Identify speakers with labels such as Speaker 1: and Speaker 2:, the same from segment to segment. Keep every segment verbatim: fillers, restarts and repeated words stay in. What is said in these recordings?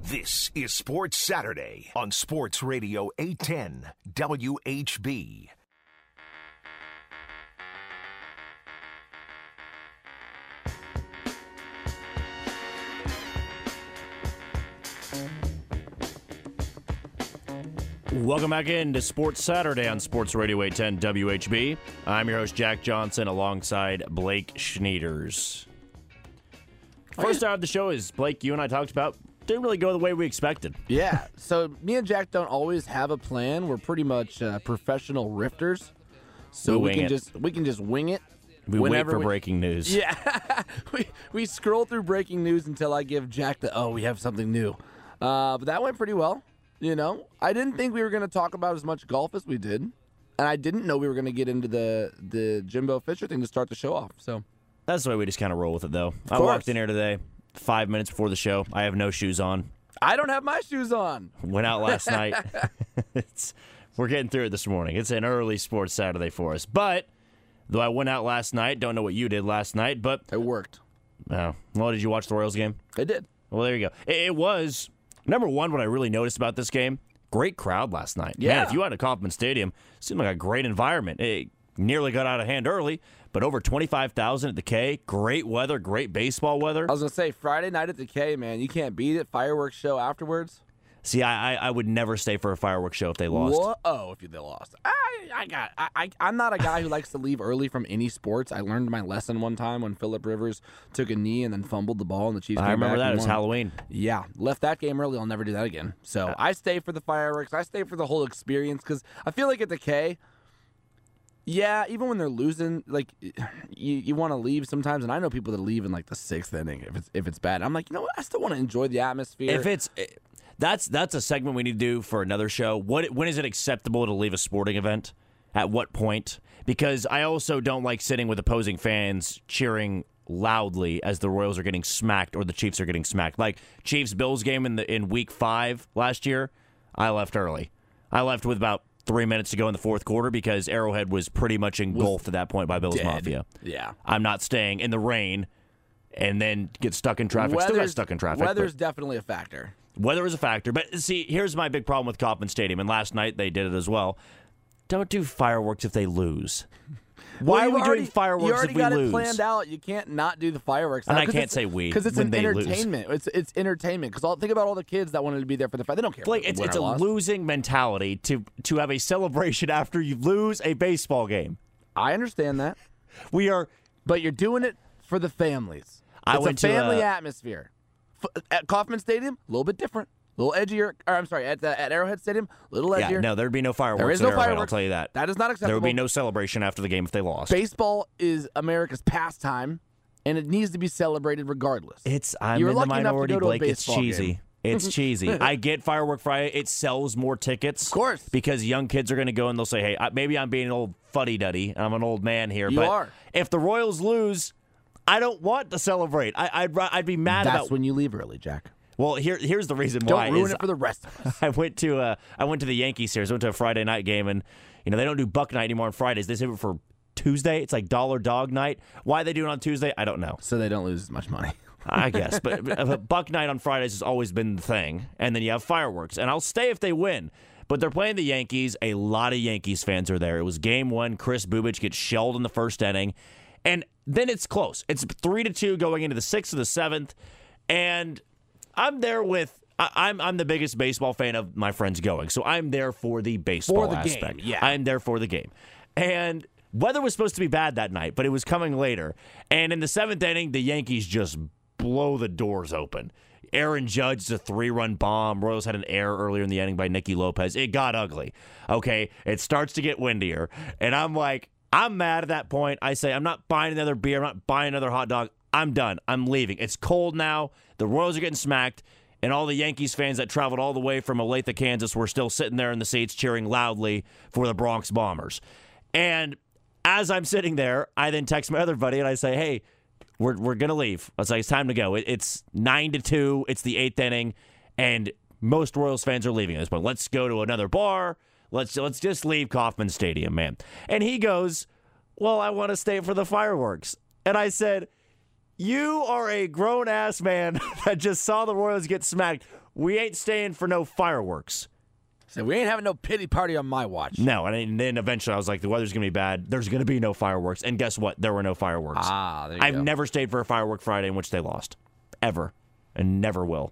Speaker 1: This is Sports Saturday on Sports Radio eight ten W H B.
Speaker 2: Welcome back into Sports Saturday on Sports Radio eight ten W H B. I'm your host, Jack Johnson, alongside Blake Schneiders. First out of the show is, Blake, you and I talked about, didn't really go the way we expected.
Speaker 3: Yeah, so me and Jack don't always have a plan. We're pretty much uh, professional rifters. So
Speaker 2: we
Speaker 3: we can
Speaker 2: it.
Speaker 3: just we can just wing it.
Speaker 2: We wait for
Speaker 3: we,
Speaker 2: breaking news.
Speaker 3: Yeah, we we scroll through breaking news until I give Jack the, oh, we have something new. Uh, but that went pretty well. You know, I didn't think we were going to talk about as much golf as we did, and I didn't know we were going to get into the the Jimbo Fisher thing to start the show off. So
Speaker 2: That's the way we just kind of roll with it, though. I
Speaker 3: course.
Speaker 2: walked in here today, five minutes before the show. I have no shoes on.
Speaker 3: I don't have my shoes on.
Speaker 2: Went out last night. it's, we're getting through it this morning. It's an early Sports Saturday for us. But, though I went out last night, don't know what you did last night, but...
Speaker 3: It worked.
Speaker 2: Oh, well, did you watch the Royals game?
Speaker 3: I did.
Speaker 2: Well, there you go. It, it was... Number one, what I really noticed about this game, great crowd last night.
Speaker 3: Yeah.
Speaker 2: Man, if you had a Kauffman Stadium, it seemed like a great environment. It nearly got out of hand early, but over twenty-five thousand at the K. Great weather, great baseball weather.
Speaker 3: I was going to say, Friday night at the K, man, you can't beat it. Fireworks show afterwards.
Speaker 2: See, I, I I would never stay for a fireworks show if they lost.
Speaker 3: Whoa, if they lost. I, I got. I, I, I'm not a guy who likes to leave early from any sports. I learned my lesson one time when Phillip Rivers took a knee and then fumbled the ball, and the Chiefs came
Speaker 2: I remember
Speaker 3: back
Speaker 2: that.
Speaker 3: and
Speaker 2: It was
Speaker 3: won.
Speaker 2: Halloween.
Speaker 3: Yeah, left that game early. I'll never do that again. So I stay for the fireworks. I stay for the whole experience because I feel like at the K, yeah, even when they're losing, like you, you want to leave sometimes. And I know people that leave in like the sixth inning if it's if it's bad. I'm like, you know what? I still want to enjoy the atmosphere.
Speaker 2: If it's that's that's a segment we need to do for another show. What when is it acceptable to leave a sporting event? At what point? Because I also don't like sitting with opposing fans cheering loudly as the Royals are getting smacked or the Chiefs are getting smacked. Like Chiefs-Bills game in the in Week Five last year, I left early. I left with about three minutes to go in the fourth quarter because Arrowhead was pretty much engulfed at that point by Bills
Speaker 3: dead.
Speaker 2: Mafia.
Speaker 3: Yeah.
Speaker 2: I'm not staying in the rain and then get stuck in traffic. Still got
Speaker 3: Weather's-
Speaker 2: stuck in traffic.
Speaker 3: Weather's
Speaker 2: but
Speaker 3: definitely a factor.
Speaker 2: weather is a factor. But see, here's my big problem with Kauffman Stadium, and last night they did it as well. Don't do fireworks if they lose. Why
Speaker 3: Well,
Speaker 2: are
Speaker 3: you've
Speaker 2: we
Speaker 3: already,
Speaker 2: doing fireworks
Speaker 3: you already
Speaker 2: if we
Speaker 3: got
Speaker 2: lose?
Speaker 3: it planned out. You can't not do the fireworks.
Speaker 2: And
Speaker 3: now,
Speaker 2: I
Speaker 3: 'cause
Speaker 2: can't
Speaker 3: it's-
Speaker 2: say we
Speaker 3: because it's
Speaker 2: when
Speaker 3: an
Speaker 2: they lose.
Speaker 3: entertainment. It's it's entertainment. Because think about all the kids that wanted to be there for the fight. They don't care.
Speaker 2: Like
Speaker 3: if
Speaker 2: it's
Speaker 3: they win
Speaker 2: it's
Speaker 3: or
Speaker 2: a
Speaker 3: lost.
Speaker 2: losing mentality to to have a celebration after you lose a baseball game.
Speaker 3: I understand that,
Speaker 2: We are.
Speaker 3: but you're doing it for the families.
Speaker 2: I
Speaker 3: It's
Speaker 2: went
Speaker 3: a
Speaker 2: to,
Speaker 3: family
Speaker 2: uh,
Speaker 3: atmosphere. F- at Kauffman Stadium, a little bit different, a little edgier. Or I'm sorry, at the, at Arrowhead Stadium, a little edgier.
Speaker 2: Yeah, no, there'd be no fireworks.
Speaker 3: there is
Speaker 2: at
Speaker 3: no
Speaker 2: Arrowhead,
Speaker 3: fireworks.
Speaker 2: I'll tell you that.
Speaker 3: That is not acceptable.
Speaker 2: There would be no celebration after the game if they lost.
Speaker 3: Baseball is America's pastime, and it needs to be celebrated regardless.
Speaker 2: It's I'm
Speaker 3: You're
Speaker 2: in the
Speaker 3: lucky enough to
Speaker 2: minority,
Speaker 3: go to a
Speaker 2: Blake. It's
Speaker 3: baseball
Speaker 2: cheesy.
Speaker 3: game.
Speaker 2: It's cheesy. I get Firework Friday. It sells more tickets.
Speaker 3: Of course.
Speaker 2: Because young kids are going to go and they'll say, hey, I- maybe I'm being an old fuddy-duddy. I'm an old man here.
Speaker 3: You
Speaker 2: but
Speaker 3: are.
Speaker 2: If the Royals lose, I don't want to celebrate. I, I'd, ri- I'd be mad
Speaker 3: That's
Speaker 2: about...
Speaker 3: when you leave early, Jack.
Speaker 2: Well, here, here's the reason
Speaker 3: Don't
Speaker 2: why.
Speaker 3: ruin
Speaker 2: is
Speaker 3: it for the rest of us.
Speaker 2: I went to uh, I went to the Yankees series. I went to a Friday night game, and you know they don't do Buck Night anymore on Fridays. They save it for Tuesday. It's like Dollar Dog Night. Why they do it on Tuesday, I don't know.
Speaker 3: So they don't lose as much money.
Speaker 2: I guess, but, but Buck Night on Fridays has always been the thing, and then you have fireworks. And I'll stay if they win. But they're playing the Yankees. A lot of Yankees fans are there. It was game one. Chris Bubich gets shelled in the first inning, and then it's close. It's three to two going into the sixth or the seventh, and I'm there with. I- I'm I'm the biggest baseball fan of my friends going, so I'm there for the baseball
Speaker 3: For the game,
Speaker 2: aspect.
Speaker 3: yeah.
Speaker 2: I'm there for the game, and weather was supposed to be bad that night, but it was coming later. And in the seventh inning, the Yankees just blow the doors open. Aaron Judge's a three-run bomb. Royals had an error earlier in the inning by Nicky Lopez. It got ugly. Okay, it starts to get windier, and I'm like, I'm mad at that point. I say, I'm not buying another beer. I'm not buying another hot dog. I'm done. I'm leaving. It's cold now. The Royals are getting smacked. And all the Yankees fans that traveled all the way from Olathe, Kansas were still sitting there in the seats cheering loudly for the Bronx Bombers. And as I'm sitting there, I then text my other buddy and I say, hey, we're we're going to leave. I was like, it's time to go. It, it's nine to two. It's the eighth inning. And most Royals fans are leaving at this point. Let's go to another bar. Let's, let's just leave Kauffman Stadium, man. And he goes, well, I want to stay for the fireworks. And I said, You are a grown-ass man that just saw the Royals get smacked. We ain't staying for no fireworks.
Speaker 3: So we ain't having no pity party on my watch.
Speaker 2: No, and then eventually I was like, the weather's going to be bad. There's going to be no fireworks. And guess what? There were no fireworks.
Speaker 3: Ah, there you
Speaker 2: I've
Speaker 3: go.
Speaker 2: never stayed for a firework Friday in which they lost. Ever. And never will.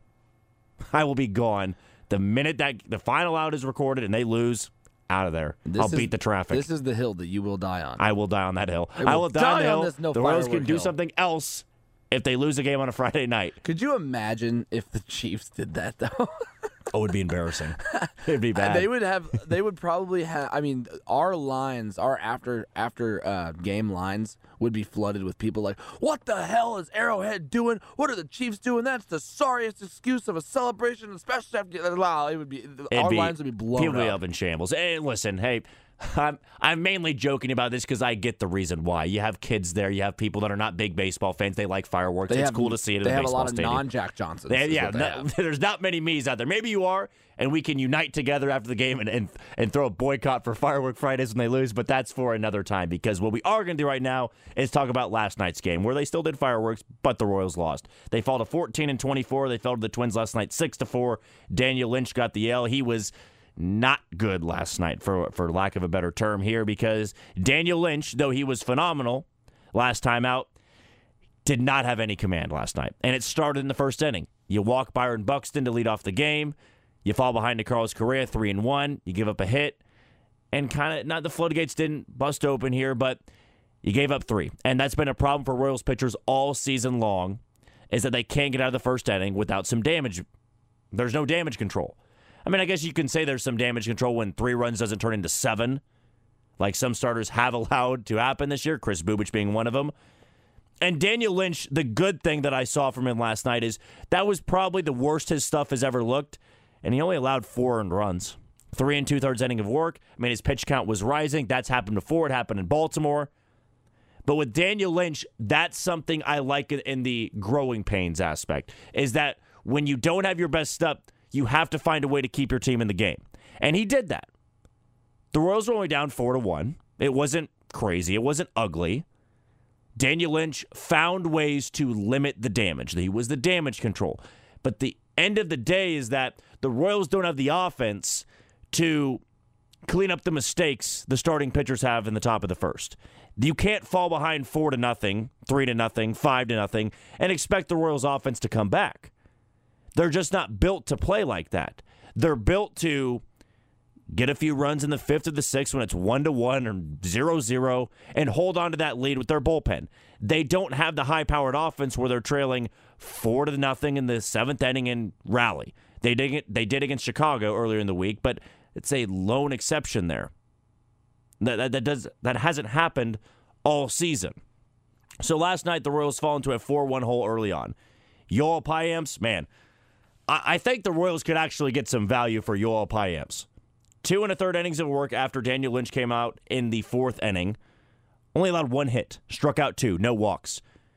Speaker 2: I will be gone the minute that the final out is recorded and they lose, out of there.
Speaker 3: This
Speaker 2: I'll
Speaker 3: is-
Speaker 2: beat the traffic.
Speaker 3: This is the hill that you will die on.
Speaker 2: I will die on that hill.
Speaker 3: will
Speaker 2: I will die,
Speaker 3: die
Speaker 2: on the
Speaker 3: on
Speaker 2: hill.
Speaker 3: this no
Speaker 2: the Royals can
Speaker 3: firework
Speaker 2: do
Speaker 3: hill.
Speaker 2: something else if they lose a game on a Friday night.
Speaker 3: Could you imagine if the Chiefs did that though?
Speaker 2: Oh, it would be embarrassing. It'd be bad.
Speaker 3: They would have. They would probably have. I mean, our lines, our after after uh, game lines, would be flooded with people like, "What the hell is Arrowhead doing? What are the Chiefs doing? That's the sorriest excuse of a celebration, especially after." Wow, it would be.
Speaker 2: It'd
Speaker 3: our
Speaker 2: be-
Speaker 3: lines would be blown
Speaker 2: People would be
Speaker 3: up.
Speaker 2: up in shambles. And listen, hey, I'm, I'm mainly joking about this because I get the reason why. You have kids there. You have people that are not big baseball fans. They like fireworks.
Speaker 3: They
Speaker 2: it's
Speaker 3: have-
Speaker 2: cool to see it in
Speaker 3: They
Speaker 2: a
Speaker 3: have a
Speaker 2: baseball
Speaker 3: lot of
Speaker 2: stadium.
Speaker 3: non-Jack Johnsons.
Speaker 2: They-
Speaker 3: is
Speaker 2: yeah,
Speaker 3: what they
Speaker 2: no-
Speaker 3: have.
Speaker 2: there's not many me's out there. Maybe you are, and we can unite together after the game and, and, and throw a boycott for Firework Fridays when they lose, but that's for another time because what we are going to do right now is talk about last night's game where they still did fireworks, but the Royals lost. They fall to fourteen and twenty-four. They fell to the Twins last night six to four. Daniel Lynch got the L. He was not good last night, for for lack of a better term here, because Daniel Lynch, though he was phenomenal last time out, did not have any command last night. And it started in the first inning. You walk Byron Buxton to lead off the game. You fall behind to Carlos Correa, three and one. You give up a hit. And kind of, not the floodgates didn't bust open here, but you gave up three. And that's been a problem for Royals pitchers all season long, is that they can't get out of the first inning without some damage. There's no damage control. I mean, I guess you can say there's some damage control when three runs doesn't turn into seven, like some starters have allowed to happen this year, Chris Bubich being one of them. And Daniel Lynch, the good thing that I saw from him last night is that was probably the worst his stuff has ever looked, and he only allowed four earned runs. Three and two-thirds inning of work. I mean, his pitch count was rising. That's happened before. It happened in Baltimore. But with Daniel Lynch, that's something I like in the growing pains aspect, is that when you don't have your best stuff, you have to find a way to keep your team in the game. And he did that. The Royals were only down four to one. It wasn't crazy. It wasn't ugly. Daniel Lynch found ways to limit the damage. He was the damage control. But the end of the day is that the Royals don't have the offense to clean up the mistakes the starting pitchers have in the top of the first. You can't fall behind four to nothing, three to nothing, five to nothing, and expect the Royals offense to come back. They're just not built to play like that. They're built to get a few runs in the fifth or the sixth when it's one to one or zero zero and hold on to that lead with their bullpen. They don't have the high-powered offense where they're trailing four to nothing in the seventh inning and rally. They did it, they did against Chicago earlier in the week, but it's a lone exception there. That, that, that, does, that hasn't happened all season. So last night, the Royals fall into a four one hole early on. Yoel Payamps, man, I, I think the Royals could actually get some value for Yoel Payamps. Two and a third innings of work after Daniel Lynch came out in the fourth inning. Only allowed one hit. Struck out two. No walks.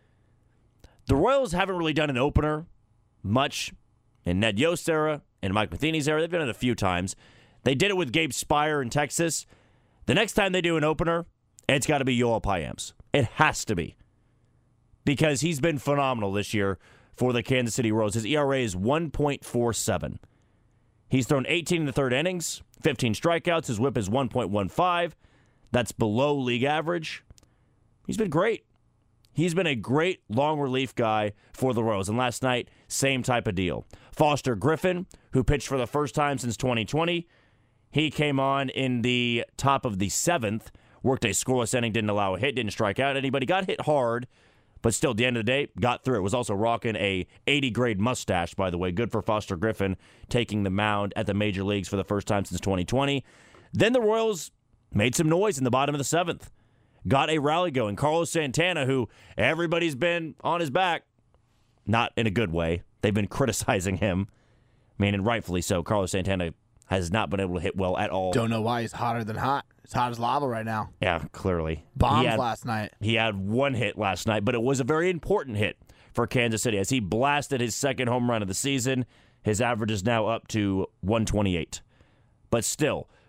Speaker 2: The Royals haven't really done an opener much in Ned Yost's era and Mike Matheny's era. They've done it a few times. They did it with Gabe Spire in Texas. The next time they do an opener, it's got to be Yoel Payamps. It has to be. Because he's been phenomenal this year for the Kansas City Royals. His E R A is one point four seven. He's thrown eighteen in the third innings, fifteen strikeouts. His whip is one point one five. That's below league average. He's been great. He's been a great long relief guy for the Royals. And last night, same type of deal. Foster Griffin, who pitched for the first time since twenty twenty, he came on in the top of the seventh, worked a scoreless inning, didn't allow a hit, didn't strike out anybody, got hit hard, but still, at the end of the day, got through. It was also rocking a eighty-grade mustache, by the way. Good for Foster Griffin, taking the mound at the major leagues for the first time since twenty twenty. Then the Royals made some noise in the bottom of the seventh. Got a rally going. Carlos Santana, who everybody's been on his back, not in a good way. They've been criticizing him. I mean, and rightfully so. Carlos Santana has not been able to hit well at all.
Speaker 3: Don't know why he's hotter than hot. He's hot as lava right now.
Speaker 2: Yeah, clearly.
Speaker 3: Bombs
Speaker 2: He had-
Speaker 3: last night.
Speaker 2: He had one hit last night, but it was a very important hit for Kansas City as he blasted his second home run of the season. His average is now up to one twenty-eight. But still,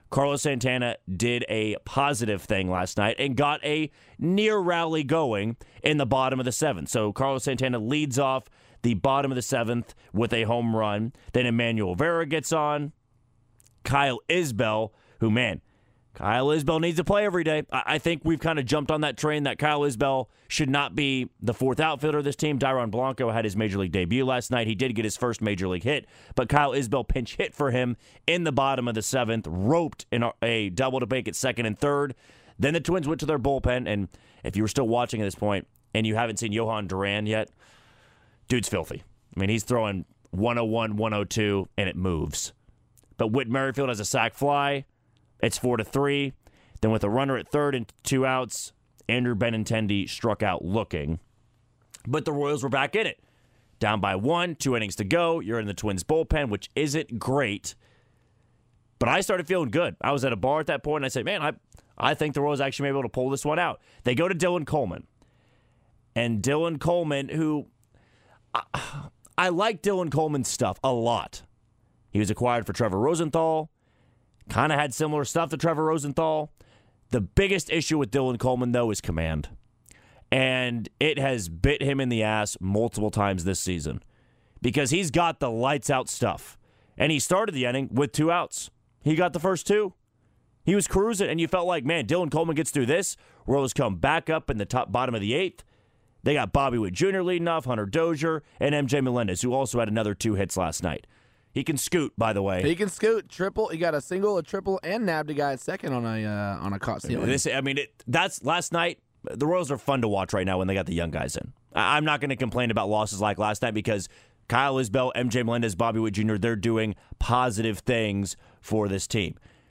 Speaker 2: Carlos Santana did a positive thing last night and got a near rally going in the bottom of the seventh. So Carlos Santana leads off the bottom of the seventh with a home run. Then Emmanuel Vera gets on. Kyle Isbell, who, man, Kyle Isbell needs to play every day. I think we've kind of jumped on that train that Kyle Isbell should not be the fourth outfielder of this team. Dairon Blanco had his major league debut last night. He did get his first major league hit, but Kyle Isbell pinch hit for him in the bottom of the seventh, roped in a double to make it second and third. Then the Twins went to their bullpen, and if you were still watching at this point and you haven't seen Johan Duran yet, dude's filthy. I mean, he's throwing one oh one, one oh two, and it moves. But Whit Merrifield has a sac fly. It's four to three. Then with a runner at third and two outs, Andrew Benintendi struck out looking. But the Royals were back in it. Down by one, two innings to go. You're in the Twins bullpen, which isn't great. But I started feeling good. I was at a bar at that point, and I said, man, I, I think the Royals actually may be able to pull this one out. They go to Dylan Coleman. And Dylan Coleman, who... I, I like Dylan Coleman's stuff a lot. He was acquired for Trevor Rosenthal. Kind of had similar stuff to Trevor Rosenthal. The biggest issue with Dylan Coleman, though, is command. And it has bit him in the ass multiple times this season. Because he's got the lights-out stuff. And he started the inning with two outs. He got the first two. He was cruising, and you felt like, man, Dylan Coleman gets through this. Royals come back up in the top bottom of the eighth. They got Bobby Witt Junior leading off, Hunter Dozier, and M J Melendez, who also had another two hits last night. He can scoot, by the way.
Speaker 3: He can scoot, triple. He got a single, a triple, and nabbed a guy at second on a uh, on a caught steal.
Speaker 2: This, I mean, it, that's last night. The Royals are fun to watch right now when they got the young guys in. I, I'm not going to complain about losses like last night because Kyle Isbell, M J Melendez, Bobby Witt Junior, they're doing positive things for this team.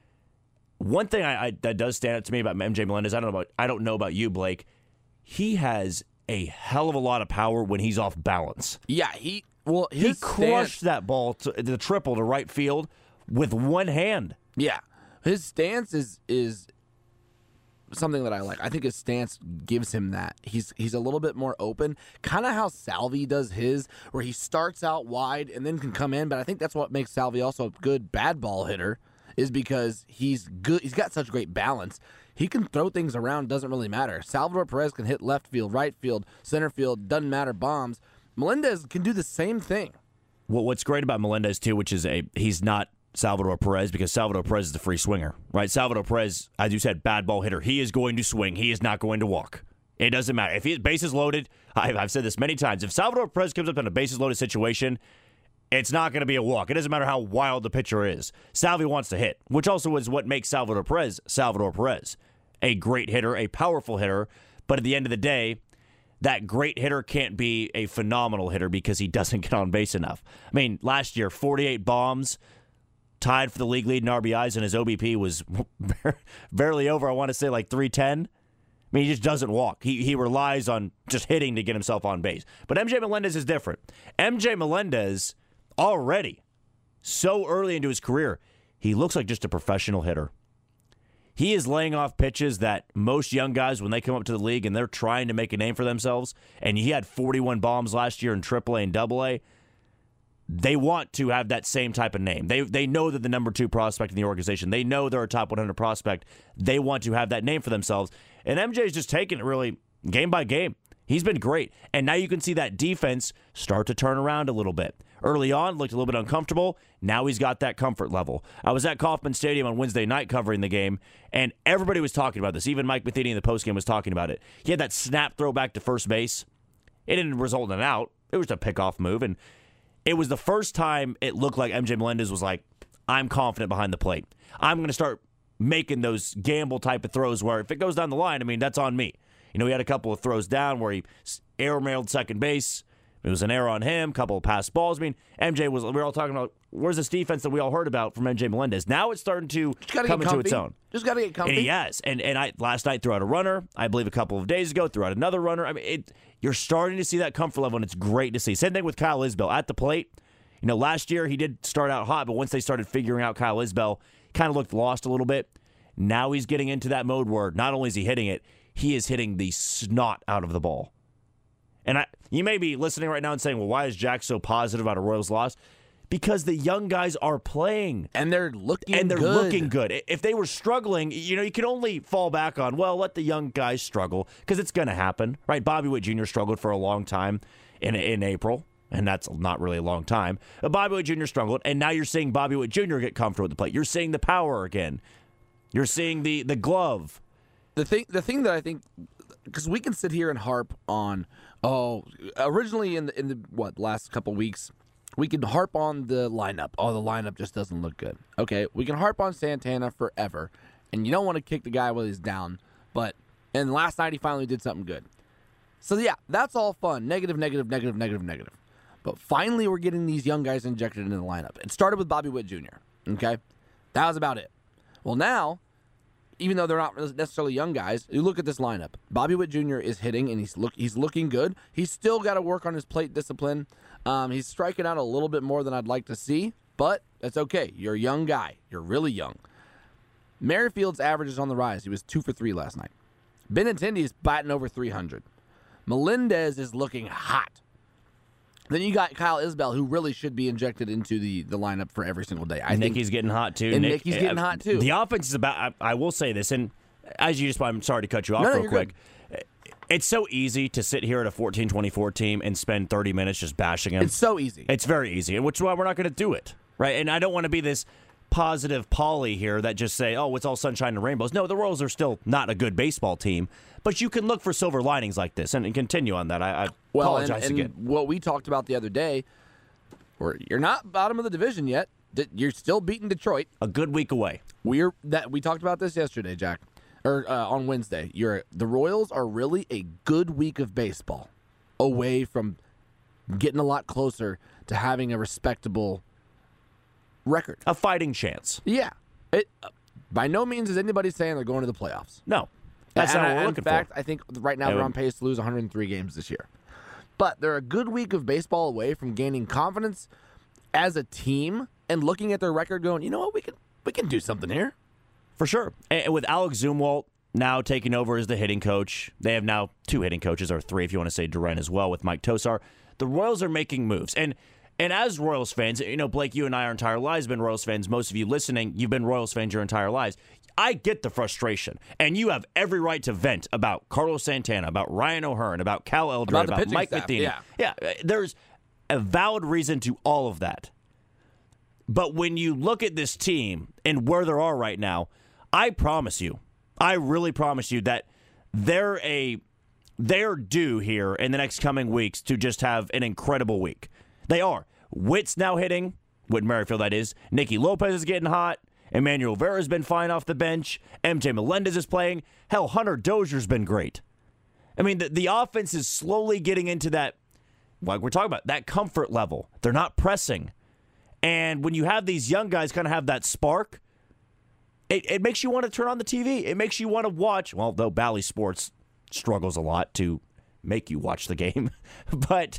Speaker 2: One thing I, I, that does stand out to me about M J Melendez, I don't know about, I don't know about you, Blake. He has a hell of a lot of power when he's off balance.
Speaker 3: Yeah, he. Well,
Speaker 2: he
Speaker 3: his
Speaker 2: crushed
Speaker 3: stance,
Speaker 2: that ball, to, the triple to right field with one hand.
Speaker 3: Yeah, his stance is is something that I like. I think his stance gives him that. He's he's a little bit more open, kind of how Salvi does his, where he starts out wide and then can come in. But I think that's what makes Salvi also a good bad ball hitter, is because he's good. He's got such great balance. He can throw things around. Doesn't really matter. Salvador Perez can hit left field, right field, center field. Doesn't matter. Bombs. Melendez can do the same thing.
Speaker 2: Well, what's great about Melendez, too, which is a he's not Salvador Perez because Salvador Perez is the free swinger, right? Salvador Perez, as you said, bad ball hitter. He is going to swing. He is not going to walk. It doesn't matter. If he bases loaded, I've, I've said this many times, if Salvador Perez comes up in a bases loaded situation, it's not going to be a walk. It doesn't matter how wild the pitcher is. Salvi wants to hit, which also is what makes Salvador Perez Salvador Perez. A great hitter, a powerful hitter, but at the end of the day, that great hitter can't be a phenomenal hitter because he doesn't get on base enough. I mean, last year, forty-eight bombs, tied for the league lead in R B Is, and his O B P was barely over, I want to say, like three ten. I mean, he just doesn't walk. He he relies on just hitting to get himself on base. But M J Melendez is different. M J Melendez, already, so early into his career, he looks like just a professional hitter. He is laying off pitches that most young guys, when they come up to the league and they're trying to make a name for themselves, and he had forty-one bombs last year in triple A and double A, they want to have that same type of name. They they know that the number two prospect in the organization. They know they're a top one hundred prospect. They want to have that name for themselves. And M J's just taking it really game by game. He's been great. And now you can see that defense start to turn around a little bit. Early on, looked a little bit uncomfortable. Now he's got that comfort level. I was at Kauffman Stadium on Wednesday night covering the game, and everybody was talking about this. Even Mike Matheny in the postgame was talking about it. He had that snap throw back to first base. It didn't result in an out. It was a pickoff move, and it was the first time it looked like M J Melendez was like, I'm confident behind the plate. I'm going to start making those gamble type of throws where if it goes down the line, I mean, that's on me. You know, he had a couple of throws down where he air-mailed second base. It was an error on him, a couple of passed balls. I mean, M J was, we were all talking about, where's this defense that we all heard about from M J Melendez? Now it's starting to come into its own.
Speaker 3: Just got to get comfy.
Speaker 2: And he has. And, and I last night threw out a runner. I believe a couple of days ago, threw out another runner. I mean, it, you're starting to see that comfort level, and it's great to see. Same thing with Kyle Isbell at the plate. You know, last year he did start out hot, but once they started figuring out Kyle Isbell, kind of looked lost a little bit. Now he's getting into that mode where not only is he hitting it, he is hitting the snot out of the ball. And I, you may be listening right now and saying, well, why is Jack so positive about a Royals loss? Because the young guys are playing.
Speaker 3: And they're looking
Speaker 2: And they're
Speaker 3: good.
Speaker 2: looking good. If they were struggling, you know, you can only fall back on, well, let the young guys struggle, because it's going to happen, right? Bobby Witt Junior struggled for a long time in in April, and that's not really a long time. But Bobby Witt Junior struggled, and now you're seeing Bobby Witt Junior get comfortable with the plate. You're seeing the power again. You're seeing the, the glove.
Speaker 3: The thing, the thing that I think, because we can sit here and harp on, oh, originally in the, in the what last couple weeks, we can harp on the lineup. Oh, the lineup just doesn't look good. Okay, we can harp on Santana forever, and you don't want to kick the guy while he's down. But and last night he finally did something good. So yeah, that's all fun. Negative, negative, negative, negative, negative. But finally, we're getting these young guys injected into the lineup. It started with Bobby Witt Junior Okay, that was about it. Well, now, even though they're not necessarily young guys, you look at this lineup. Bobby Witt Junior is hitting, and he's look he's looking good. He's still got to work on his plate discipline. Um, he's striking out a little bit more than I'd like to see, but that's okay. You're a young guy. You're really young. Merrifield's average is on the rise. He was two for three last night. Benintendi is batting over three hundred. Melendez is looking hot. Then you got Kyle Isbell, who really should be injected into the, the lineup for every single day. I
Speaker 2: Nicky's
Speaker 3: think,
Speaker 2: getting hot, too.
Speaker 3: And
Speaker 2: Nick,
Speaker 3: Nicky's getting
Speaker 2: uh,
Speaker 3: hot, too.
Speaker 2: The offense is about, I, I will say this, and as you just, I'm sorry to cut you off
Speaker 3: No, no,
Speaker 2: real
Speaker 3: you're
Speaker 2: quick. Good. It's so easy to sit here at a fourteen twenty-four team and spend thirty minutes just bashing them.
Speaker 3: It's so easy.
Speaker 2: It's very easy, and which is why we're not going to do it, right? And I don't want to be this positive Polly here that just say, oh, it's all sunshine and rainbows. No, the Royals are still not a good baseball team, but you can look for silver linings like this and, and continue on that. I, I
Speaker 3: well,
Speaker 2: apologize
Speaker 3: and, and
Speaker 2: again.
Speaker 3: what we talked about the other day, where you're not bottom of the division yet. You're still beating Detroit.
Speaker 2: A good week away.
Speaker 3: We're that we talked about this yesterday, Jack, or uh, on Wednesday. You're the Royals are really a good week of baseball away from getting a lot closer to having a respectable record,
Speaker 2: a fighting chance.
Speaker 3: Yeah, it uh, by no means is anybody saying they're going to the playoffs.
Speaker 2: No, that's
Speaker 3: and
Speaker 2: not
Speaker 3: I,
Speaker 2: what we're
Speaker 3: in
Speaker 2: looking
Speaker 3: fact,
Speaker 2: for.
Speaker 3: I think right now they're on pace to lose one hundred three games this year. But they're a good week of baseball away from gaining confidence as a team and looking at their record going, you know what, we can we can do something here.
Speaker 2: For sure. And with Alex Zumwalt now taking over as the hitting coach, they have now two hitting coaches, or three if you want to say Duran as well, with Mike Tosar. The Royals are making moves. And and as Royals fans, you know, Blake, you and I, our entire lives have been Royals fans. Most of you listening, you've been Royals fans your entire lives. I get the frustration, and you have every right to vent about Carlos Santana, about Ryan O'Hearn, about Cal Eldred,
Speaker 3: about,
Speaker 2: about Mike
Speaker 3: staff,
Speaker 2: Matheny.
Speaker 3: Yeah.
Speaker 2: yeah, there's a valid reason to all of that. But when you look at this team and where they are right now, I promise you, I really promise you that they're a they're due here in the next coming weeks to just have an incredible week. They are. Witt's now hitting, Whit Merrifield that is. Nicky Lopez is getting hot. Emmanuel Vera's been fine off the bench. M J Melendez is playing. Hell, Hunter Dozier's been great. I mean, the, the offense is slowly getting into that, like we're talking about, that comfort level. They're not pressing. And when you have these young guys kind of have that spark, it, it makes you want to turn on the T V. It makes you want to watch, well, though Bally Sports struggles a lot to make you watch the game. But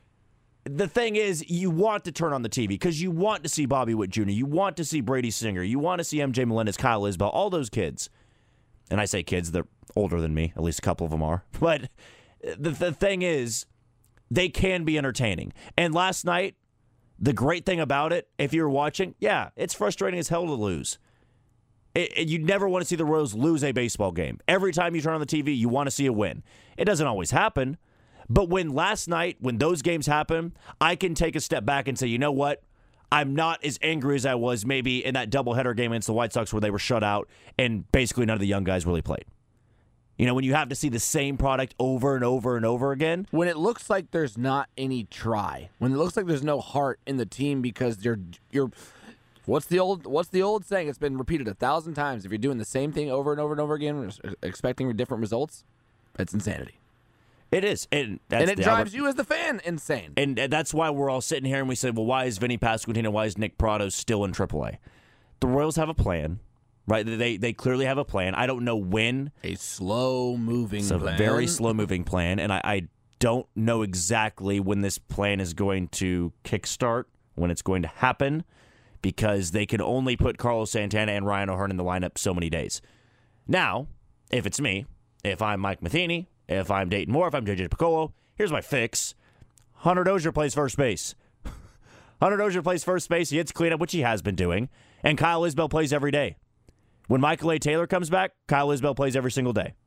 Speaker 2: the thing is, you want to turn on the T V because you want to see Bobby Witt Junior You want to see Brady Singer. You want to see M J Melendez, Kyle Isbell, all those kids. And I say kids, they're older than me. At least a couple of them are. But the, the thing is, they can be entertaining. And last night, the great thing about it, if you're watching, yeah, it's frustrating as hell to lose. It, it, you never want to see the Royals lose a baseball game. Every time you turn on the T V, you want to see a win. It doesn't always happen. But when last night, when those games happen, I can take a step back and say, you know what? I'm not as angry as I was maybe in that doubleheader game against the White Sox where they were shut out and basically none of the young guys really played. You know, when you have to see the same product over and over and over again.
Speaker 3: When it looks like there's not any try. When it looks like there's no heart in the team because you're you're what's the old what's the old saying? It's been repeated a thousand times. If you're doing the same thing over and over and over again, expecting different results, it's insanity.
Speaker 2: It is. And, that's
Speaker 3: and it
Speaker 2: the
Speaker 3: drives
Speaker 2: Albert,
Speaker 3: you as the fan insane.
Speaker 2: And that's why we're all sitting here and we said, well, why is Vinny Pasquantino, why is Nick Prado still in triple A? The Royals have a plan, right? They they clearly have a plan. I don't know when.
Speaker 3: A slow-moving
Speaker 2: It's a
Speaker 3: plan.
Speaker 2: very slow-moving plan, and I, I don't know exactly when this plan is going to kickstart, when it's going to happen, because they can only put Carlos Santana and Ryan O'Hearn in the lineup so many days. Now, if it's me, if I'm Mike Matheny, if I'm Dayton Moore, if I'm J J Piccolo, here's my fix. Hunter Dozier plays first base. Hunter Dozier plays first base. He hits cleanup, which he has been doing. And Kyle Isbell plays every day. When Michael A. Taylor comes back, Kyle Isbell plays every single day.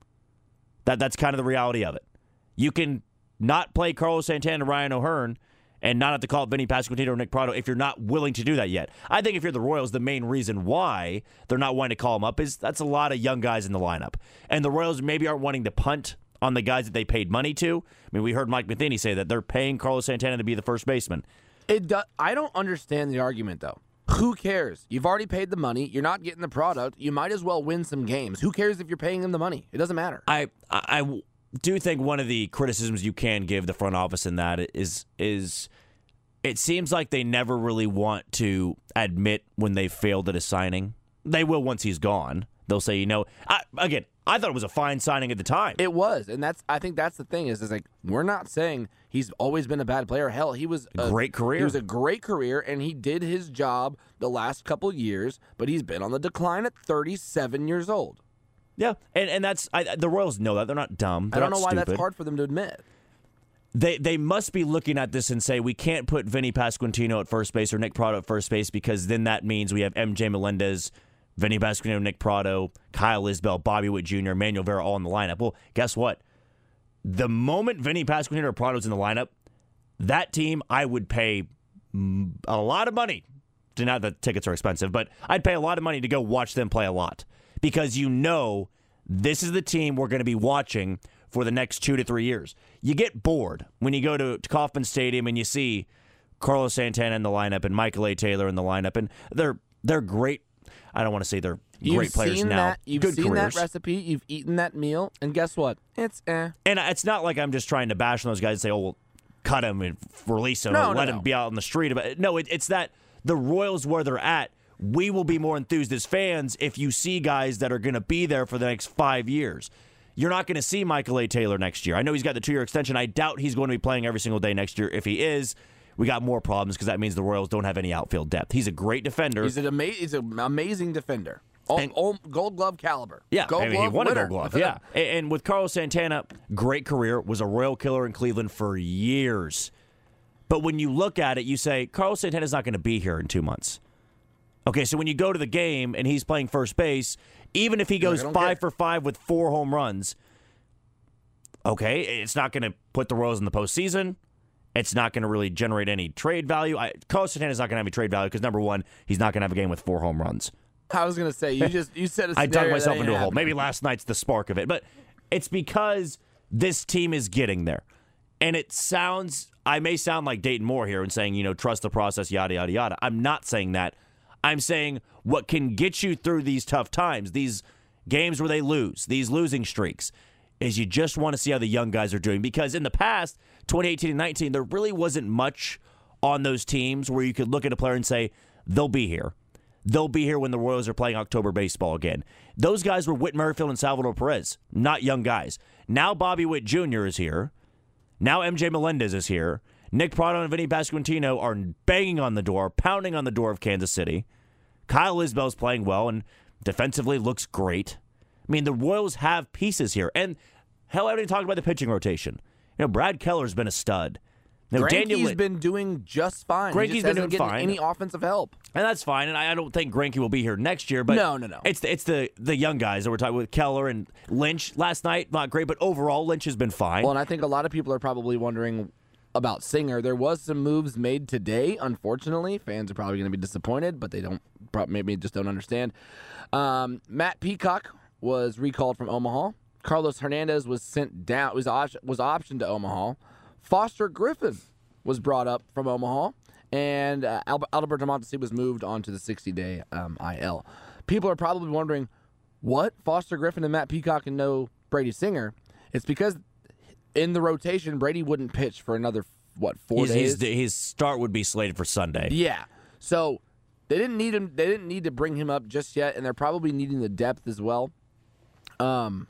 Speaker 2: That That's kind of the reality of it. You can not play Carlos Santana and Ryan O'Hearn and not have to call up Vinny Pasquantino or Nick Pratto if you're not willing to do that yet. I think if you're the Royals, the main reason why they're not wanting to call them up is that's a lot of young guys in the lineup. And the Royals maybe aren't wanting to punt on the guys that they paid money to. I mean, we heard Mike Matheny say that they're paying Carlos Santana to be the first baseman.
Speaker 3: It do, I don't understand the argument, though. Who cares? You've already paid the money. You're not getting the product. You might as well win some games. Who cares if you're paying them the money? It doesn't matter.
Speaker 2: I I do think one of the criticisms you can give the front office in that is is it seems like they never really want to admit when they failed at a signing. They will once he's gone. They'll say, you know, I, again, I thought it was a fine signing at the time.
Speaker 3: It was, and that's I think that's the thing is, is like we're not saying he's always been a bad player. Hell, he was a
Speaker 2: great career.
Speaker 3: He was a great career, and he did his job the last couple years, but he's been on the decline at thirty-seven years old.
Speaker 2: Yeah, and and that's I, the Royals know that. They're not dumb. They're
Speaker 3: I don't
Speaker 2: not
Speaker 3: know why
Speaker 2: stupid.
Speaker 3: that's hard for them to admit.
Speaker 2: They they must be looking at this and say we can't put Vinny Pasquantino at first base or Nick Pratto at first base because then that means we have M J Melendez, Vinny Pasquantino, Nick Pratto, Kyle Isbell, Bobby Witt Junior, Manuel Vera all in the lineup. Well, guess what? The moment Vinny Pasquantino or Pratto's in the lineup, that team I would pay a lot of money. Not that tickets are expensive, but I'd pay a lot of money to go watch them play a lot because you know this is the team we're going to be watching for the next two to three years. You get bored when you go to, to Kauffman Stadium and you see Carlos Santana in the lineup and Michael A. Taylor in the lineup, and they're they're great. I don't want to say they're
Speaker 3: you've
Speaker 2: great players
Speaker 3: seen
Speaker 2: now.
Speaker 3: That, you've
Speaker 2: Good
Speaker 3: seen
Speaker 2: careers.
Speaker 3: that recipe. You've eaten that meal, and guess what? It's eh.
Speaker 2: And it's not like I'm just trying to bash on those guys and say, "Oh, well, cut him and release him,
Speaker 3: No,
Speaker 2: or
Speaker 3: no,
Speaker 2: let
Speaker 3: no.
Speaker 2: him be out on the street." No, it, it's that the Royals where they're at. We will be more enthused as fans if you see guys that are going to be there for the next five years. You're not going to see Michael A. Taylor next year. I know he's got the two-year extension. I doubt he's going to be playing every single day next year. If he is, we got more problems because that means the Royals don't have any outfield depth. He's a great defender.
Speaker 3: He's an, ama- he's an amazing defender. All,
Speaker 2: And-
Speaker 3: all Gold Glove caliber.
Speaker 2: Yeah,
Speaker 3: Gold
Speaker 2: I mean,
Speaker 3: Glove
Speaker 2: he won
Speaker 3: winner.
Speaker 2: a Gold Glove. Yeah, and, and with Carlos Santana, great career, was a Royal killer in Cleveland for years. But when you look at it, you say Carlos Santana's not going to be here in two months. Okay, so when you go to the game and he's playing first base, even if he goes
Speaker 3: I don't
Speaker 2: five
Speaker 3: care.
Speaker 2: for five with four home runs, okay, it's not going to put the Royals in the postseason. It's not going to really generate any trade value. I, Carlos Santana's not going to have any trade value because, number one, he's not going to have a game with four home runs.
Speaker 3: I was gonna say you just you said a
Speaker 2: I dug
Speaker 3: scenario
Speaker 2: myself
Speaker 3: that
Speaker 2: into a
Speaker 3: ain't
Speaker 2: hole. Maybe
Speaker 3: happening.
Speaker 2: last night's the spark of it, but it's because this team is getting there. And it sounds, I may sound like Dayton Moore here and saying, you know, trust the process, yada, yada, yada. I'm not saying that. I'm saying what can get you through these tough times, these games where they lose, these losing streaks, is you just want to see how the young guys are doing. Because in the past, twenty eighteen and nineteen, there really wasn't much on those teams where you could look at a player and say, they'll be here. They'll be here when the Royals are playing October baseball again. Those guys were Whit Merrifield and Salvador Perez, not young guys. Now Bobby Witt Junior is here. Now M J Melendez is here. Nick Pratto and Vinny Pasquantino are banging on the door, pounding on the door of Kansas City. Kyle Isbell's playing well and defensively looks great. I mean, the Royals have pieces here. And hell, I didn't talk about the pitching rotation. You know, Brad Keller's been a stud. You know, Daniel
Speaker 3: Greinke's
Speaker 2: Lin-
Speaker 3: been doing just fine.
Speaker 2: Greinke's
Speaker 3: he just
Speaker 2: been
Speaker 3: hasn't
Speaker 2: doing
Speaker 3: getting
Speaker 2: fine.
Speaker 3: any offensive help.
Speaker 2: And that's fine, and I I don't think Greinke will be here next year. But
Speaker 3: No, no, no.
Speaker 2: It's the, it's the the young guys that we're talking with Keller and Lynch. Last night, not great, but overall, Lynch has been fine.
Speaker 3: Well, and I think a lot of people are probably wondering about Singer. There was some moves made today. Unfortunately, fans are probably going to be disappointed, but they don't prob- maybe just don't understand. Um, Matt Peacock was recalled from Omaha. Carlos Hernandez was sent down. Was op- was optioned to Omaha. Foster Griffin was brought up from Omaha, and uh, Al- Alberto Mondesi was moved on to the sixty-day um, I L. People are probably wondering, what? Foster Griffin and Matt Peacock and no Brady Singer? It's because in the rotation, Brady wouldn't pitch for another, what, four
Speaker 2: He's-
Speaker 3: days?
Speaker 2: he's- his start would be slated for Sunday.
Speaker 3: Yeah. So they didn't need him. They didn't need to bring him up just yet, and they're probably needing the depth as well. Um,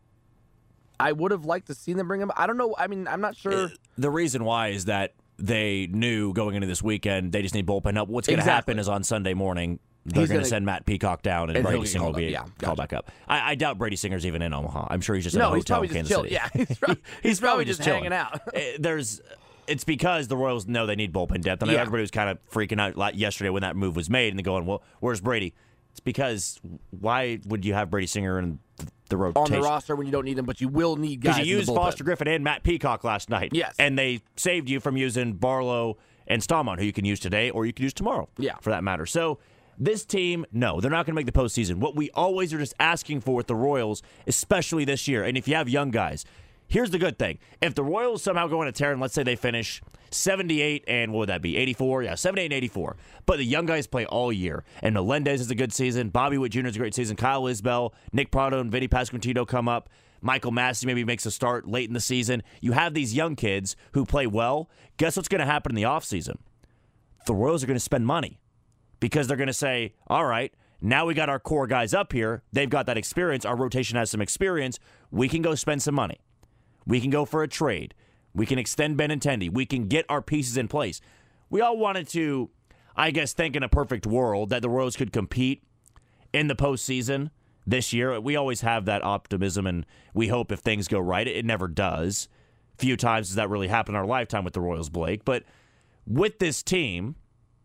Speaker 3: I would have liked to see them bring him. I don't know. I mean, I'm not sure.
Speaker 2: The reason why is that they knew going into this weekend they just need bullpen help. What's going to
Speaker 3: Exactly.
Speaker 2: happen is on Sunday morning they're
Speaker 3: He's
Speaker 2: going to
Speaker 3: gonna-
Speaker 2: send Matt Peacock down and,
Speaker 3: And he'll
Speaker 2: Brady
Speaker 3: get
Speaker 2: Singer will
Speaker 3: called
Speaker 2: be
Speaker 3: up. Yeah,
Speaker 2: called
Speaker 3: gotcha.
Speaker 2: back up. I, I doubt Brady Singer's even in Omaha. I'm sure he's just in
Speaker 3: No,
Speaker 2: a
Speaker 3: he's
Speaker 2: hotel
Speaker 3: probably
Speaker 2: in
Speaker 3: just
Speaker 2: Kansas
Speaker 3: chill.
Speaker 2: City.
Speaker 3: Yeah, he's, probably, he's probably just
Speaker 2: chilling.
Speaker 3: hanging out.
Speaker 2: Eh, There's it's because the Royals know they need bullpen depth. I know
Speaker 3: Yeah.
Speaker 2: everybody was kind of freaking out yesterday when that move was made, and they're going, well, where's Brady? It's because why would you have Brady Singer in the rotation?
Speaker 3: On the roster when you don't need them, but you will need guys.
Speaker 2: Because you
Speaker 3: in
Speaker 2: used
Speaker 3: the bullpen.
Speaker 2: Foster Griffin and Matt Peacock last night.
Speaker 3: Yes.
Speaker 2: And they saved you from using Barlow and Stamon, who you can use today or you can use tomorrow.
Speaker 3: Yeah.
Speaker 2: For that matter. So this team, no, they're not going to make the postseason. What we always are just asking for with the Royals, especially this year, and if you have young guys, here's the good thing. If the Royals somehow go on a tear and let's say they finish seventy-eight and what would that be, eighty-four? Yeah, seventy-eight and eighty-four. But the young guys play all year. And Melendez is a good season. Bobby Witt Junior is a great season. Kyle Isbell, Nick Prado, and Vinny Pasquantino come up. Michael Massey maybe makes a start late in the season. You have these young kids who play well. Guess what's going to happen in the offseason? The Royals are going to spend money because they're going to say, all right, now we got our core guys up here. They've got that experience. Our rotation has some experience. We can go spend some money. We can go for a trade. We can extend Benintendi. We can get our pieces in place. We all wanted to, I guess, think in a perfect world that the Royals could compete in the postseason this year. We always have that optimism, and we hope if things go right. It never does. Few times does that really happen in our lifetime with the Royals, Blake. But with this team,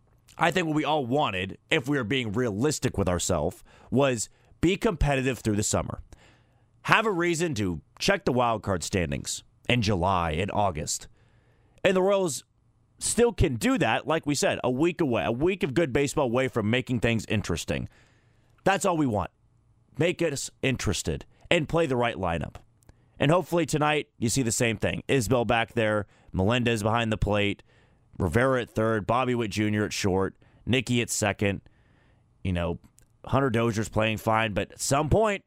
Speaker 2: I think what we all wanted, if we were being realistic with ourselves, was be competitive through the summer. Have a reason to check the wild card standings in July and August. And the Royals still can do that, like we said, a week away, a week of good baseball away from making things interesting. That's all we want. Make us interested and play the right lineup. And hopefully tonight you see the same thing. Isbell back there, Melendez behind the plate, Rivera at third, Bobby Witt Junior at short, Nicky at second. You know, Hunter Dozier's playing fine, but at some point,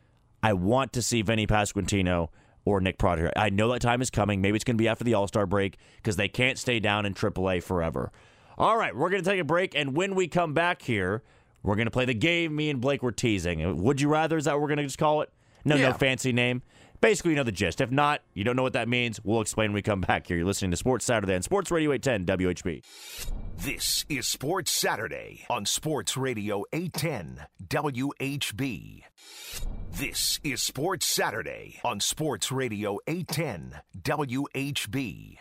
Speaker 2: I want to see Vinny Pasquantino or Nick Prado. I know that time is coming. Maybe it's going to be after the All-Star break because they can't stay down in triple A forever. All right, we're going to take a break, and when we come back here, we're going to play the game me and Blake were teasing. Would you rather? Is that what we're going to just call it? No,
Speaker 3: Yeah.
Speaker 2: no fancy name. Basically, you know the gist. If not, you don't know what that means, we'll explain when we come back here. You're listening to Sports Saturday on Sports Radio eight ten W H B.
Speaker 1: This is Sports Saturday on Sports Radio eight ten W H B. This is Sports Saturday on Sports Radio eight ten W H B.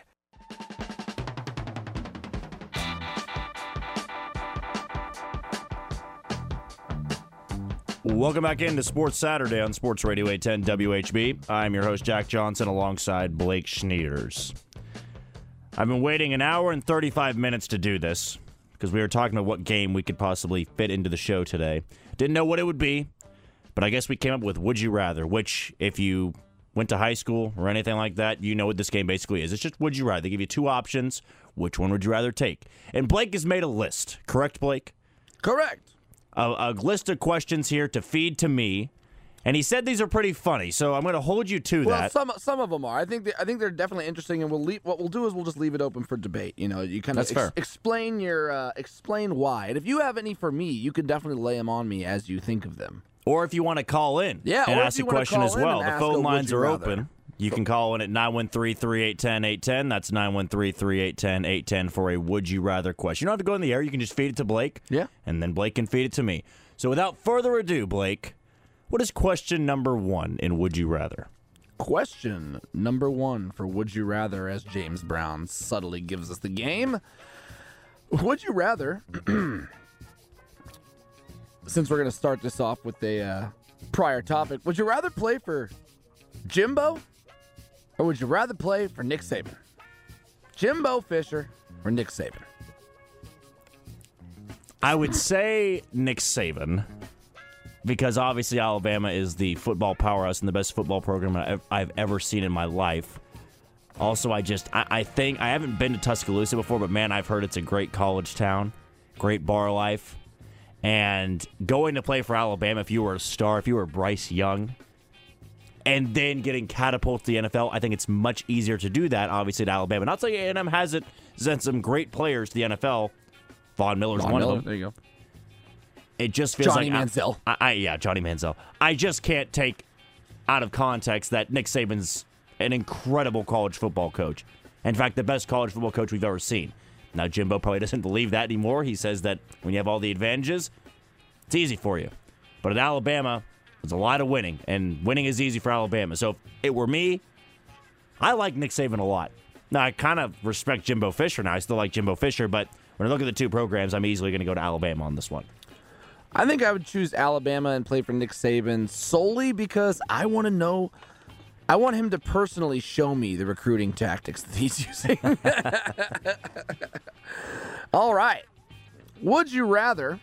Speaker 2: Welcome back into Sports Saturday on Sports Radio eight ten W H B. I'm your host, Jack Johnson, alongside Blake Schneiders. I've been waiting an hour and thirty-five minutes to do this because we were talking about what game we could possibly fit into the show today. Didn't know what it would be, but I guess we came up with Would You Rather, which if you went to high school or anything like that, you know what this game basically is. It's just Would You Rather. They give you two options. Which one would you rather take? And Blake has made a list. Correct, Blake?
Speaker 3: Correct.
Speaker 2: A, a list of questions here to feed to me, and he said these are pretty funny, so I'm going to hold you to
Speaker 3: Well,
Speaker 2: that.
Speaker 3: some some of them are. I think they, I think they're definitely interesting, and we'll leave, what we'll do is we'll just leave it open for debate. You know, you kind of
Speaker 2: That's fair.
Speaker 3: explain your uh, explain why, and if you have any for me, you can definitely lay them on me as you think of them.
Speaker 2: Or if you want to call in
Speaker 3: Yeah,
Speaker 2: and
Speaker 3: or if
Speaker 2: ask
Speaker 3: you
Speaker 2: a
Speaker 3: wanna
Speaker 2: question
Speaker 3: call
Speaker 2: as
Speaker 3: in
Speaker 2: well,
Speaker 3: and
Speaker 2: the
Speaker 3: ask
Speaker 2: phone
Speaker 3: a would
Speaker 2: lines
Speaker 3: you
Speaker 2: are
Speaker 3: rather.
Speaker 2: open. You can call in at nine one three, three eight one zero, eight one zero. That's nine one three, three eight one zero, eight one zero for a Would You Rather question. You don't have to go in the air. You can just feed it to Blake.
Speaker 3: Yeah.
Speaker 2: And then Blake can feed it to me. So without further ado, Blake, what is question number one in Would You Rather?
Speaker 3: Question number one for Would You Rather, as James Brown subtly gives us the game. Would you rather, since we're going to start this off with a uh, prior topic, would you rather play for Jimbo or would you rather play for Nick Saban? Jimbo Fisher or Nick Saban?
Speaker 2: I would say Nick Saban, because obviously Alabama is the football powerhouse and the best football program I've, I've ever seen in my life. Also, I just, I, I think, I haven't been to Tuscaloosa before, but man, I've heard it's a great college town, great bar life. And going to play for Alabama, if you were a star, if you were Bryce Young, and then getting catapulted to the N F L, I think it's much easier to do that, obviously, at Alabama. Not saying A and M hasn't sent some great players to the N F L. Von Miller's
Speaker 3: Von
Speaker 2: one
Speaker 3: Miller,
Speaker 2: of them.
Speaker 3: there you go.
Speaker 2: It just feels
Speaker 3: Johnny
Speaker 2: like
Speaker 3: Manziel.
Speaker 2: I, I, yeah, Johnny Manziel. I just can't take out of context that Nick Saban's an incredible college football coach. In fact, the best college football coach we've ever seen. Now, Jimbo probably doesn't believe that anymore. He says that when you have all the advantages, it's easy for you. But at Alabama, there's a lot of winning, and winning is easy for Alabama. So if it were me, I like Nick Saban a lot. Now, I kind of respect Jimbo Fisher now. I still like Jimbo Fisher, but when I look at the two programs, I'm easily going to go to Alabama on this one.
Speaker 3: I think I would choose Alabama and play for Nick Saban solely because I want to know, I want him to personally show me the recruiting tactics that he's using. All right. Would you rather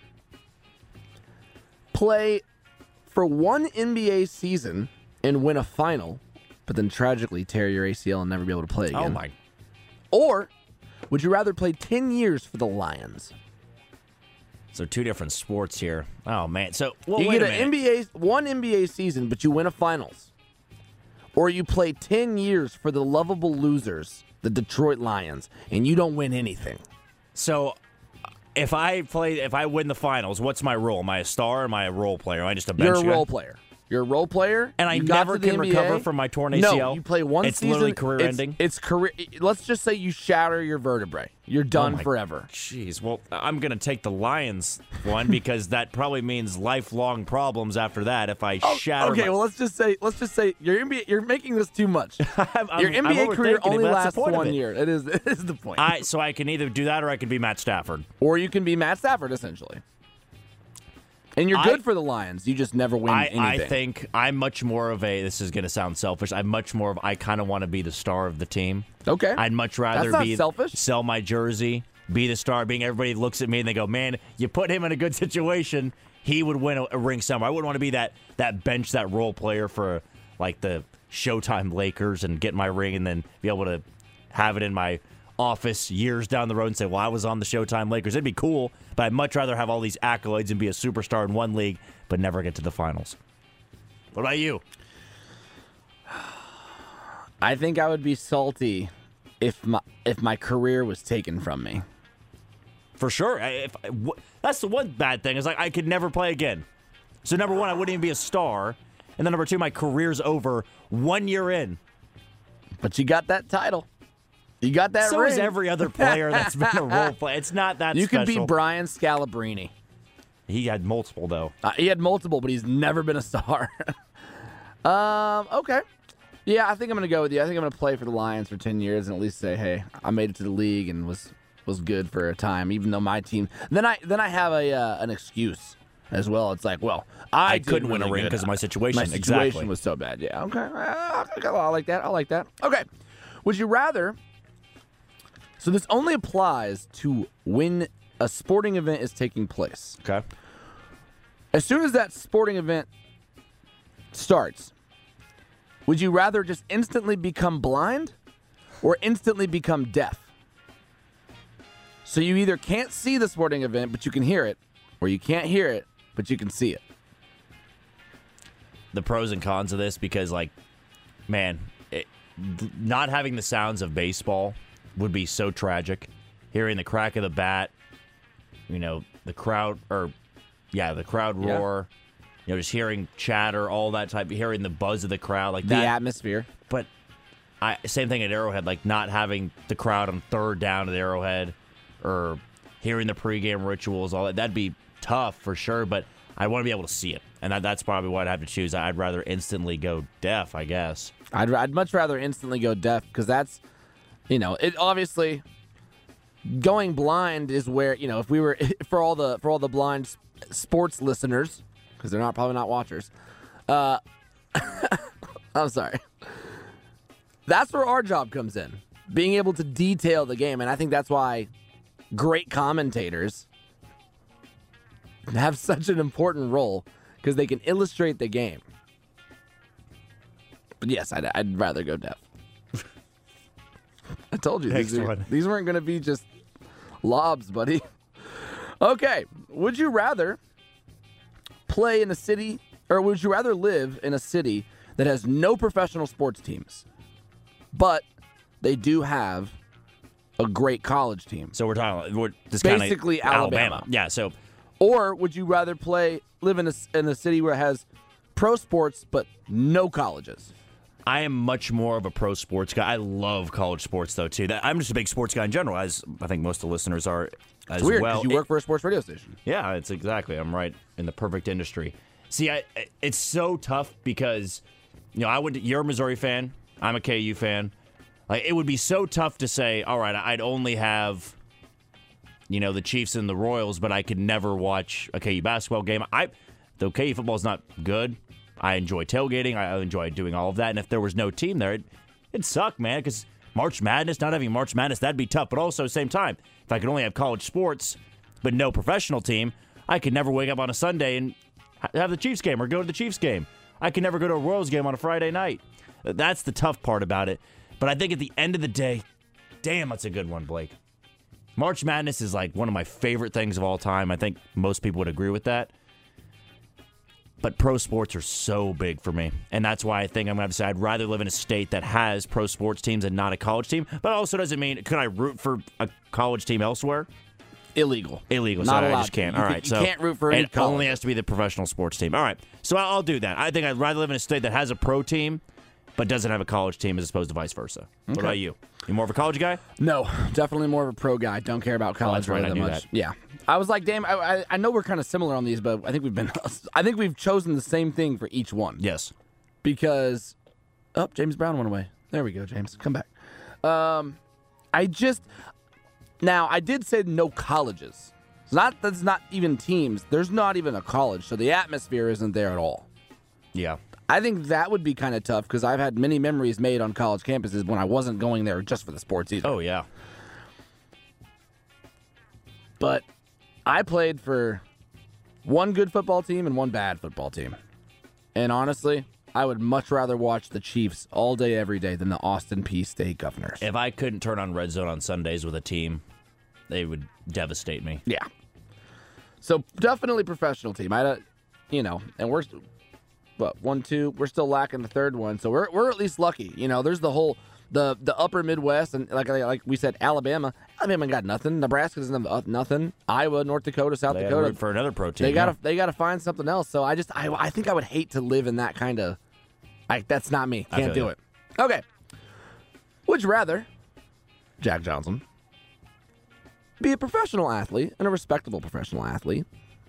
Speaker 3: play for one N B A season and win a final, but then tragically tear your A C L and never be able to play again?
Speaker 2: Oh, my.
Speaker 3: Or would you rather play ten years for the Lions?
Speaker 2: So two different sports here. Oh, man. So well,
Speaker 3: you
Speaker 2: wait
Speaker 3: get
Speaker 2: a
Speaker 3: an
Speaker 2: minute.
Speaker 3: N B A, one N B A season, but you win a finals. Or you play ten years for the lovable losers, the Detroit Lions, and you don't win anything.
Speaker 2: So if I play, if I win the finals, what's my role? Am I a star or am I a role player? Am I just a bench
Speaker 3: You're a
Speaker 2: guy?
Speaker 3: role player. You're a role player.
Speaker 2: And I
Speaker 3: you got
Speaker 2: never
Speaker 3: to the
Speaker 2: can
Speaker 3: N B A.
Speaker 2: recover from my torn A C L?
Speaker 3: No, you play one
Speaker 2: it's
Speaker 3: season.
Speaker 2: It's literally career
Speaker 3: it's,
Speaker 2: ending?
Speaker 3: It's career. Let's just say you shatter your vertebrae. You're done
Speaker 2: Oh my-
Speaker 3: forever.
Speaker 2: Jeez. Well, I'm going to take the Lions one because that probably means lifelong problems after that if I shatter
Speaker 3: Okay,
Speaker 2: my...
Speaker 3: well let's just say let's just say your N B A. You're making this too much.
Speaker 2: I'm, I'm,
Speaker 3: Your N B A
Speaker 2: I'm
Speaker 3: career
Speaker 2: overthinking it,
Speaker 3: only
Speaker 2: but that's
Speaker 3: lasts
Speaker 2: the point of
Speaker 3: one
Speaker 2: it.
Speaker 3: year. It is. It is the point.
Speaker 2: I, so I can either do that or I can be Matt Stafford.
Speaker 3: Or you can be Matt Stafford essentially. And you're
Speaker 2: I-
Speaker 3: good for the Lions. You just never win
Speaker 2: I,
Speaker 3: anything.
Speaker 2: I think I'm much more of a, this is going to sound selfish, I'm much more of, I kind of want to be the star of the team.
Speaker 3: Okay.
Speaker 2: I'd much rather
Speaker 3: That's not
Speaker 2: be
Speaker 3: selfish.
Speaker 2: sell my jersey, be the star, being everybody looks at me and they go, man, you put him in a good situation, he would win a, a ring somewhere. I wouldn't want to be that that bench, that role player for like the Showtime Lakers and get my ring and then be able to have it in my office years down the road and say, well, I was on the Showtime Lakers. It'd be cool, but I'd much rather have all these accolades and be a superstar in one league, but never get to the finals. What about you?
Speaker 3: I think I would be salty if my if my career was taken from me.
Speaker 2: For sure. I- If I- wh- that's the one bad thing is like I could never play again. So number one, I wouldn't even be a star, and then number two, my career's over one year in.
Speaker 3: But you got that title. You got that
Speaker 2: so
Speaker 3: ring.
Speaker 2: is every other player that's been a role player. It's not that
Speaker 3: You
Speaker 2: special.
Speaker 3: could be Brian Scalabrine.
Speaker 2: He had multiple though.
Speaker 3: Uh, he had multiple, but he's never been a star. um. Okay. Yeah, I think I'm gonna go with you. I think I'm gonna play for the Lions for ten years and at least say, hey, I made it to the league and was was good for a time, even though my team. Then I then I have a uh, an excuse as well. It's like, well, I,
Speaker 2: I
Speaker 3: did
Speaker 2: couldn't win a
Speaker 3: really
Speaker 2: ring
Speaker 3: good.
Speaker 2: because of my situation.
Speaker 3: My situation
Speaker 2: Exactly.
Speaker 3: was so bad. Yeah. Okay. Uh, I like that. I like that. Okay. Would you rather? So this only applies to when a sporting event is taking place.
Speaker 2: Okay.
Speaker 3: As soon as that sporting event starts, would you rather just instantly become blind or instantly become deaf? So you either can't see the sporting event, but you can hear it, or you can't hear it, but you can see it.
Speaker 2: The pros and cons of this because, like, man, it, not having the sounds of baseball would be so tragic. Hearing the crack of the bat, you know, the crowd, or, yeah, the crowd
Speaker 3: Yeah.
Speaker 2: roar, you know, just hearing chatter, all that type, hearing the buzz of the crowd, like
Speaker 3: The
Speaker 2: that.
Speaker 3: atmosphere.
Speaker 2: But I same thing at Arrowhead, like not having the crowd on third down at Arrowhead or hearing the pregame rituals, all that. That'd be tough for sure, but I want to be able to see it. And that, that's probably what I'd have to choose. I'd rather instantly go deaf, I guess.
Speaker 3: I'd, I'd much rather instantly go deaf because that's, you know, it obviously going blind is where, you know, if we were for all the for all the blind s- sports listeners, because they're not probably not watchers. Uh, I'm sorry. That's where our job comes in, being able to detail the game, and I think that's why great commentators have such an important role because they can illustrate the game. But yes, I'd, I'd rather go deaf. I told you
Speaker 2: Next
Speaker 3: these, are-
Speaker 2: one.
Speaker 3: these weren't going to be just lobs, buddy. Okay, would you rather play in a city, or would you rather live in a city that has no professional sports teams, but they do have a great college team?
Speaker 2: So we're talking we're just
Speaker 3: Basically
Speaker 2: kinda
Speaker 3: Alabama.
Speaker 2: Yeah, so
Speaker 3: Or would you rather play live in a, in a city where it has pro sports but no colleges?
Speaker 2: I am much more of a pro sports guy. I love college sports, though, too. That, I'm just a big sports guy in general, as I think most of the listeners are as
Speaker 3: It's weird
Speaker 2: well.
Speaker 3: because you work for a sports radio station.
Speaker 2: Yeah, it's exactly. I'm right in the perfect industry. See, I, it's so tough because, you know, I went to, you're a Missouri fan. I'm a K U fan. Like, it would be so tough to say, all right, I'd only have, you know, the Chiefs and the Royals, but I could never watch a K U basketball game. I, though K U football is not good, I enjoy tailgating. I enjoy doing all of that. And if there was no team there, it, it'd suck, man, because March Madness, not having March Madness, that'd be tough. But also, same time, if I could only have college sports but no professional team, I could never wake up on a Sunday and have the Chiefs game or go to the Chiefs game. I could never go to a Royals game on a Friday night. That's the tough part about it. But I think at the end of the day, damn, that's a good one, Blake. March Madness is like one of my favorite things of all time. I think most people would agree with that. But pro sports are so big for me. And that's why I think I'm going to have to say I'd rather live in a state that has pro sports teams and not a college team. But also doesn't mean, could I root for a college team elsewhere?
Speaker 3: Illegal.
Speaker 2: Illegal.
Speaker 3: Not
Speaker 2: so
Speaker 3: allowed
Speaker 2: I just can't.
Speaker 3: to. You
Speaker 2: All
Speaker 3: can-
Speaker 2: right.
Speaker 3: you
Speaker 2: so
Speaker 3: can't root for any
Speaker 2: it
Speaker 3: college.
Speaker 2: only has to be the professional sports team. All right. So I'll do that. I think I'd rather live in a state that has a pro team but doesn't have a college team as opposed to vice versa. What about you? You more of a college guy?
Speaker 3: No, definitely more of a pro guy. Don't care about college
Speaker 2: that's right,
Speaker 3: really
Speaker 2: I
Speaker 3: that
Speaker 2: knew
Speaker 3: much.
Speaker 2: that.
Speaker 3: Yeah, I was like, damn. I, I I know we're kind of similar on these, but I think we've been. I think we've chosen the same thing for each one.
Speaker 2: Yes.
Speaker 3: Because, oh, James Brown went away. There we go, James. Come back. Um, I just now I did say no colleges. It's not that's not even teams. There's not even a college, so the atmosphere isn't there at all.
Speaker 2: Yeah.
Speaker 3: I think that would be kind of tough because I've had many memories made on college campuses when I wasn't going there just for the sports either.
Speaker 2: Oh, yeah.
Speaker 3: But I played for one good football team and one bad football team. And honestly, I would much rather watch the Chiefs all day, every day than the Austin Peay State Governors.
Speaker 2: If I couldn't turn on Red Zone on Sundays with a team, they would devastate me.
Speaker 3: Yeah. So definitely professional team. I don't, you know, and we're, what, one, two, we're still lacking the third one. So we're we're at least lucky. You know, there's the whole, the the upper Midwest, and like like we said, Alabama. Alabama got nothing. Nebraska doesn't have nothing. Iowa, North Dakota, South
Speaker 2: They
Speaker 3: Dakota.
Speaker 2: root for another pro team.
Speaker 3: They gotta
Speaker 2: yeah.
Speaker 3: they gotta find something else. So I just I I think I would hate to live in that kind of. I that's not me.
Speaker 2: I
Speaker 3: Can't
Speaker 2: feel
Speaker 3: do
Speaker 2: you.
Speaker 3: it. Okay. Would you rather, Jack Johnson, be a professional athlete and a respectable professional athlete,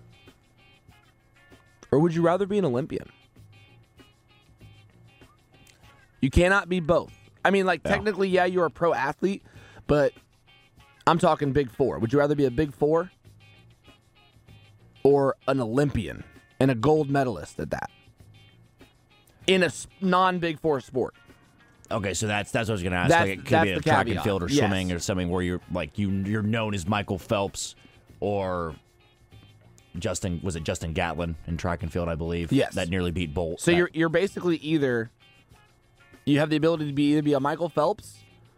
Speaker 3: or would you rather be an Olympian? You cannot be both. I mean, like,
Speaker 2: Yeah.
Speaker 3: technically, yeah, you're a pro athlete, but I'm talking Big Four. Would you rather be a Big Four or an Olympian and a gold medalist at that in a s- non-Big Four sport?
Speaker 2: Okay, so that's that's what I was going to ask.
Speaker 3: That's-
Speaker 2: like it could
Speaker 3: that's
Speaker 2: be a
Speaker 3: the
Speaker 2: track and
Speaker 3: caveat.
Speaker 2: field or
Speaker 3: Yes.
Speaker 2: swimming or something where you're like you you're known as Michael Phelps or Justin was it Justin Gatlin in track and field, I believe.
Speaker 3: Yes.
Speaker 2: That nearly beat Bolt.
Speaker 3: So
Speaker 2: That-
Speaker 3: you're you're basically either you have the ability to be either be a Michael Phelps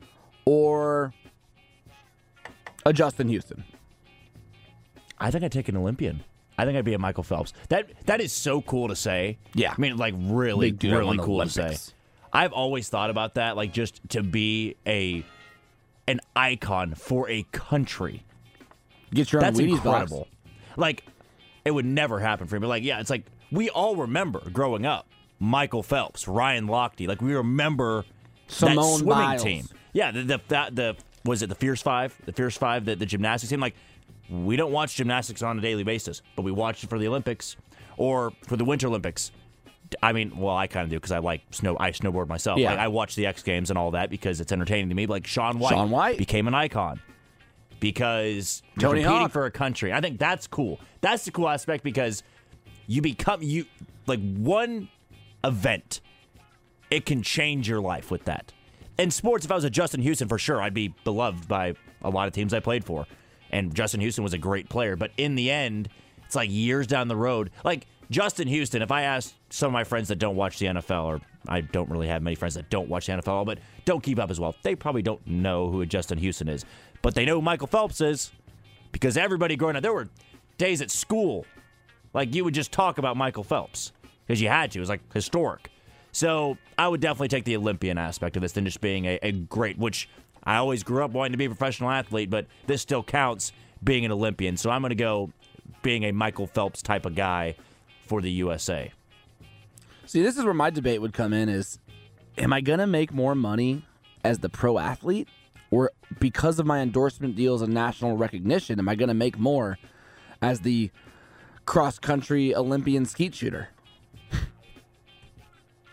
Speaker 3: or a Justin Houston.
Speaker 2: I think I'd take an Olympian. I think I'd be a Michael Phelps. That that is so cool to say.
Speaker 3: Yeah.
Speaker 2: I mean, like really,
Speaker 3: Big deal
Speaker 2: really
Speaker 3: on the
Speaker 2: cool to
Speaker 3: Olympics.
Speaker 2: say. I've always thought about that, like just to be a an icon for a country.
Speaker 3: Get your own
Speaker 2: That's
Speaker 3: Wheaties
Speaker 2: incredible.
Speaker 3: box.
Speaker 2: Like, it would never happen for me. But like, yeah, it's like we all remember growing up Michael Phelps, Ryan Lochte. Like we remember that
Speaker 3: Simone
Speaker 2: swimming
Speaker 3: Biles.
Speaker 2: team. Yeah, the the, that, the was it the Fierce Five? The Fierce Five, the, the gymnastics team. Like, we don't watch gymnastics on a daily basis, but we watch it for the Olympics or for the Winter Olympics. I mean, well, I kind of do because I like snow. I snowboard myself.
Speaker 3: Yeah.
Speaker 2: Like, I watch the X Games and all that because it's entertaining to me. But like Shaun White,
Speaker 3: Shaun White.
Speaker 2: became an icon because you're
Speaker 3: Tony
Speaker 2: competing
Speaker 3: Hawk.
Speaker 2: for a country. I think that's cool. That's the cool aspect because you become you like one event. It can change your life with that. In sports, if I was a Justin Houston, for sure, I'd be beloved by a lot of teams I played for. And Justin Houston was a great player. But in the end, it's like years down the road. Like Justin Houston, if I asked some of my friends that don't watch the N F L, or I don't really have many friends that don't watch the N F L, but don't keep up as well, they probably don't know who Justin Houston is. But they know who Michael Phelps is because everybody growing up, there were days at school, like you would just talk about Michael Phelps because you had to. It was like historic. So I would definitely take the Olympian aspect of this than just being a, a great, which I always grew up wanting to be a professional athlete, but this still counts being an Olympian. So I'm going to go being a Michael Phelps type of guy for the U S A.
Speaker 3: See, this is where my debate would come in is, am I going to make more money as the pro athlete? Or because of my endorsement deals and national recognition, am I going to make more as the cross-country Olympian skeet shooter?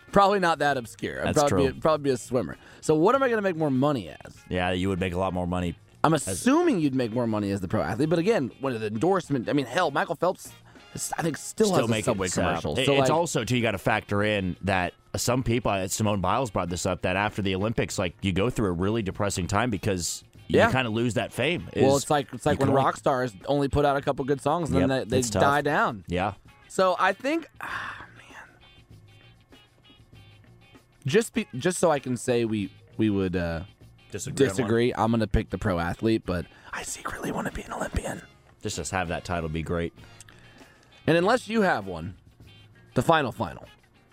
Speaker 3: Probably not that obscure. I'd
Speaker 2: That's
Speaker 3: probably
Speaker 2: true.
Speaker 3: Be, probably be a swimmer. So what am I going to make more money as?
Speaker 2: Yeah, you would make a lot more money.
Speaker 3: I'm assuming you'd make more money as the pro athlete, but again, when the endorsement, I mean, hell, Michael Phelps, is, I think, still,
Speaker 2: Still
Speaker 3: has a
Speaker 2: make
Speaker 3: Subway
Speaker 2: it, uh,
Speaker 3: commercial.
Speaker 2: it-
Speaker 3: so
Speaker 2: it's
Speaker 3: like,
Speaker 2: also, too, you got to factor in that some people, uh, Simone Biles brought this up, that after the Olympics, like, you go through a really depressing time because
Speaker 3: Yeah.
Speaker 2: you kind of lose that fame.
Speaker 3: well,
Speaker 2: is
Speaker 3: it's like it's like
Speaker 2: you
Speaker 3: when
Speaker 2: can only-
Speaker 3: rock stars only put out a couple good songs and
Speaker 2: Yep,
Speaker 3: then they,
Speaker 2: it's
Speaker 3: they
Speaker 2: tough.
Speaker 3: die down.
Speaker 2: Yeah.
Speaker 3: So I think, ah, man, just be, just so I can say we we would uh,
Speaker 2: Disagree. on one.
Speaker 3: disagree, I'm gonna pick the pro athlete, but I secretly want to be an Olympian.
Speaker 2: Just to have that title be great.
Speaker 3: And unless you have one, the final final.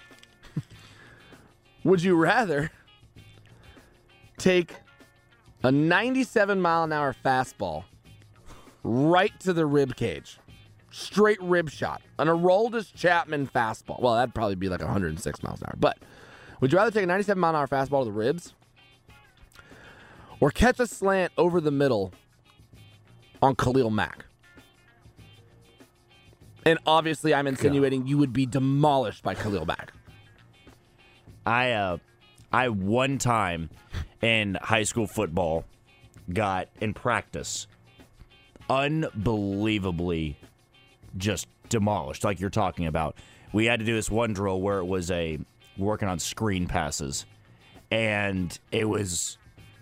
Speaker 3: Would you rather take a ninety-seven mile an hour fastball right to the rib cage, straight rib shot, an Aroldis Chapman fastball? Well, that'd probably be like one hundred six miles an hour. But would you rather take a ninety-seven mile an hour fastball to the ribs, or catch a slant over the middle on Khalil Mack? And obviously, I'm insinuating you would be demolished by Khalil Mack.
Speaker 2: I uh, I one time in high school football got in practice unbelievably just demolished, like you're talking about. We had to do this one drill where it was a working on screen passes, and it was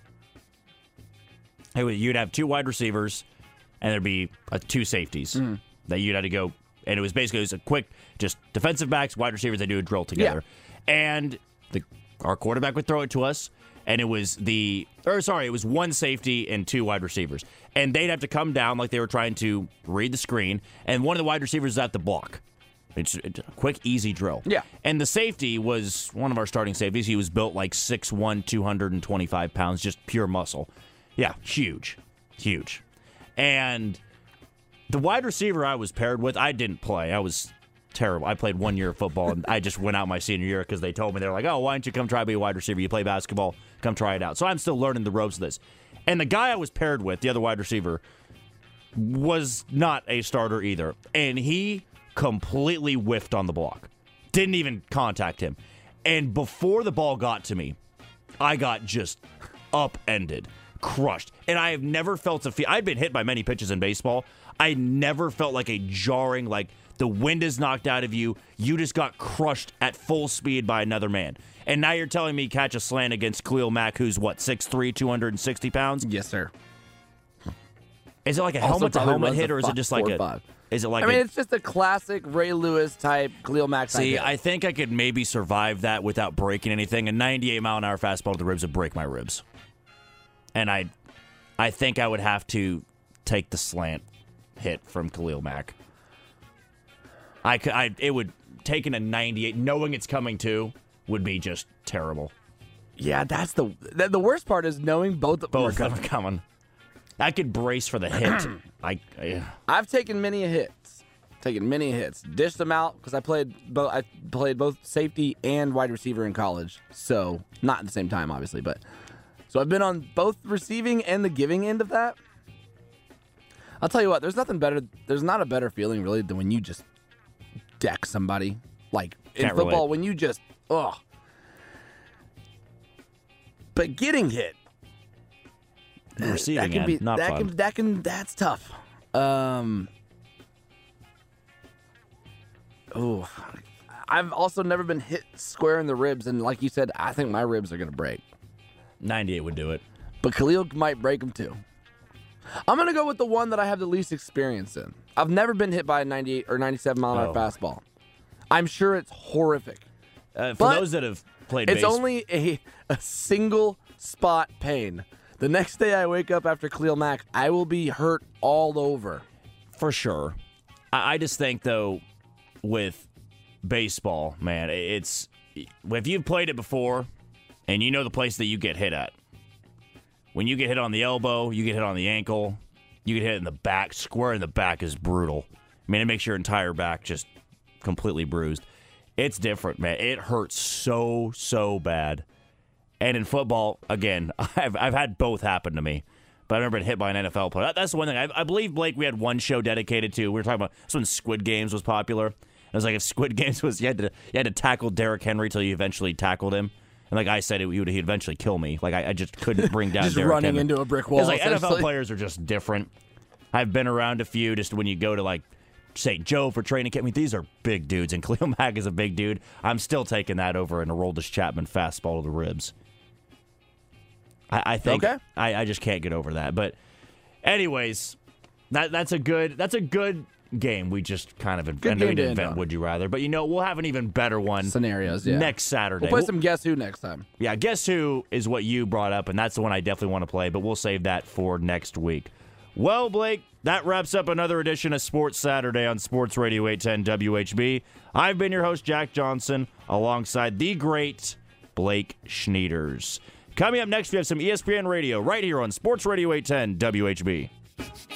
Speaker 2: it was you'd have two wide receivers, and there'd be uh, two safeties
Speaker 3: Mm-hmm.
Speaker 2: that you'd have to go. And it was basically it was a quick, just defensive backs, wide receivers. They do a drill together, and the our quarterback would throw it to us, and it was the or sorry, it was one safety and two wide receivers, and they'd have to come down like they were trying to read the screen, and one of the wide receivers is at the block. It's, it's a quick, easy drill.
Speaker 3: Yeah.
Speaker 2: And the safety was one of our starting safeties. He was built like six one, two hundred twenty-five pounds, just pure muscle. Yeah, huge, huge, and. The wide receiver I was paired with, I didn't play. I was terrible. I played one year of football, and I just went out my senior year because they told me, they were like, oh, why don't you come try to be a wide receiver? You play basketball. Come try it out. So I'm still learning the ropes of this. And the guy I was paired with, the other wide receiver, was not a starter either. And he completely whiffed on the block. Didn't even contact him. And before the ball got to me, I got just upended, crushed. And I have never felt a feel. I've been hit by many pitches in baseball. I never felt like a jarring, like the wind is knocked out of you. You just got crushed at full speed by another man. And now you're telling me catch a slant against Khalil Mack, who's what, six three, two hundred sixty pounds?
Speaker 3: Yes, sir.
Speaker 2: Is it like a
Speaker 3: Also
Speaker 2: helmet to
Speaker 3: probably
Speaker 2: helmet
Speaker 3: runs a
Speaker 2: hit, or is it
Speaker 3: fi-
Speaker 2: just like
Speaker 3: four
Speaker 2: a?
Speaker 3: five.
Speaker 2: Is it like
Speaker 3: I mean,
Speaker 2: a,
Speaker 3: it's just a classic Ray Lewis type Khalil Mack type
Speaker 2: See,
Speaker 3: hit.
Speaker 2: I think I could maybe survive that without breaking anything. A ninety-eight mile an hour fastball to the ribs would break my ribs, and I, I think I would have to take the slant hit from Khalil Mack. I could, I it would taking a ninety-eight, knowing it's coming too, would be just terrible.
Speaker 3: Yeah, that's the the, the worst part is knowing both of them are
Speaker 2: Both of them
Speaker 3: coming.
Speaker 2: are coming. I could brace for the hit. I, I
Speaker 3: I've taken many hits, taken many hits, dished them out because I played both. I played both safety and wide receiver in college, so not at the same time, obviously, but so I've been on both receiving and the giving end of that. I'll tell you what, there's nothing better. There's not a better feeling really than when you just deck somebody. Like in
Speaker 2: Can't
Speaker 3: football,
Speaker 2: relate.
Speaker 3: when you just ugh. But getting hit.
Speaker 2: receiving
Speaker 3: that can
Speaker 2: end,
Speaker 3: be
Speaker 2: not
Speaker 3: that
Speaker 2: fun.
Speaker 3: can that can that's tough. Um Oh, I've also never been hit square in the ribs, and like you said, I think my ribs are gonna break.
Speaker 2: ninety-eight would do it.
Speaker 3: But Khalil might break them too. I'm gonna go with the one that I have the least experience in. I've never been hit by a ninety-eight or ninety-seven mile an hour
Speaker 2: Oh.
Speaker 3: fastball. I'm sure it's horrific.
Speaker 2: Uh, for
Speaker 3: But
Speaker 2: those that have played
Speaker 3: It's
Speaker 2: baseball,
Speaker 3: only a, a single spot pain. The next day I wake up after Khalil Mack, I will be hurt all over.
Speaker 2: for sure. I, I just think though, with baseball, man, it's if you've played it before, and you know the place that you get hit at. When you get hit on the elbow, you get hit on the ankle, you get hit in the back. Square in the back is brutal. I mean, it makes your entire back just completely bruised. It's different, man. It hurts so, so bad. And in football, again, I've I've had both happen to me. But I've never been hit by an N F L player. That, that's the one thing. I, I believe, Blake, we had one show dedicated to. We were talking about this when Squid Games was popular. I was like, if Squid Games was you had to you had to tackle Derrick Henry till you eventually tackled him. And like I said, it, he would he'd eventually kill me. Like I, I just couldn't bring down
Speaker 3: just
Speaker 2: Derrick
Speaker 3: running
Speaker 2: Henry.
Speaker 3: into a brick wall.
Speaker 2: It's like N F L players are just different. I've been around a few. Just when you go to like Saint Joe for training camp, I mean, these are big dudes, and Khalil Mack is a big dude. I'm still taking that over an Aroldis Chapman fastball to the ribs. I, I think
Speaker 3: okay.
Speaker 2: I, I just can't get over that. But anyways, that that's a good that's a good game. We just kind of
Speaker 3: Good
Speaker 2: invent,
Speaker 3: game to
Speaker 2: invent
Speaker 3: end on.
Speaker 2: Would You Rather. But you know, we'll have an even better one
Speaker 3: Scenarios, yeah.
Speaker 2: next Saturday.
Speaker 3: We'll play
Speaker 2: We'll-
Speaker 3: some Guess Who next time.
Speaker 2: yeah, Guess Who is what you brought up, and that's the one I definitely want to play, but we'll save that for next week. Well, Blake, that wraps up another edition of Sports Saturday on Sports Radio eight ten W H B. I've been your host, Jack Johnson, alongside the great Blake Schneiders. Coming up next, we have some E S P N Radio right here on Sports Radio eight ten W H B.